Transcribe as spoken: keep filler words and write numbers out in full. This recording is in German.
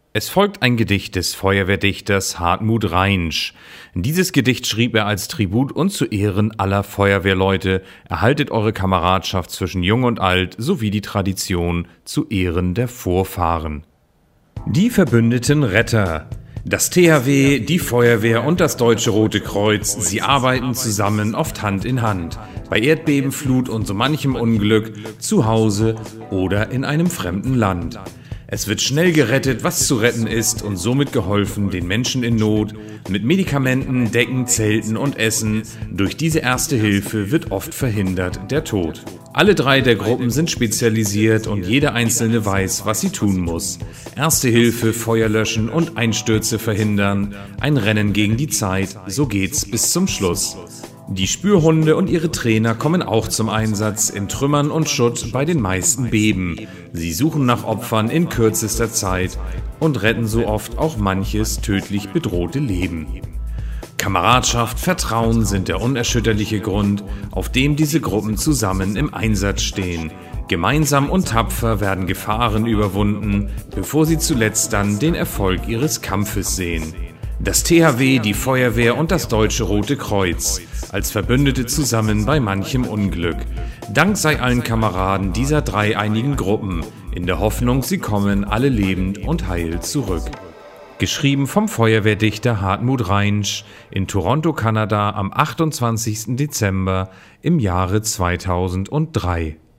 Es folgt ein Gedicht des Feuerwehrdichters Hartmut Reinsch. Dieses Gedicht schrieb er als Tribut und zu Ehren aller Feuerwehrleute. Erhaltet eure Kameradschaft zwischen Jung und Alt sowie die Tradition zu Ehren der Vorfahren. Die verbündeten Retter. Das T H W, die Feuerwehr und das Deutsche Rote Kreuz, sie arbeiten zusammen, oft Hand in Hand. Bei Erdbeben, Flut und so manchem Unglück, zu Hause oder in einem fremden Land. Es wird schnell gerettet, was zu retten ist, und somit geholfen den Menschen in Not. Mit Medikamenten, Decken, Zelten und Essen. Durch diese erste Hilfe wird oft verhindert der Tod. Alle drei der Gruppen sind spezialisiert und jede einzelne weiß, was sie tun muss. Erste Hilfe, Feuer löschen und Einstürze verhindern. Ein Rennen gegen die Zeit, so geht's bis zum Schluss. Die Spürhunde und ihre Trainer kommen auch zum Einsatz in Trümmern und Schutt bei den meisten Beben. Sie suchen nach Opfern in kürzester Zeit und retten so oft auch manches tödlich bedrohte Leben. Kameradschaft, Vertrauen sind der unerschütterliche Grund, auf dem diese Gruppen zusammen im Einsatz stehen. Gemeinsam und tapfer werden Gefahren überwunden, bevor sie zuletzt dann den Erfolg ihres Kampfes sehen. Das T H W, die Feuerwehr und das Deutsche Rote Kreuz als Verbündete zusammen bei manchem Unglück. Dank sei allen Kameraden dieser dreieinigen Gruppen, in der Hoffnung, sie kommen alle lebend und heil zurück. Geschrieben vom Feuerwehrdichter Hartmut Reinsch in Toronto, Kanada am achtundzwanzigsten Dezember im Jahre zweitausenddrei.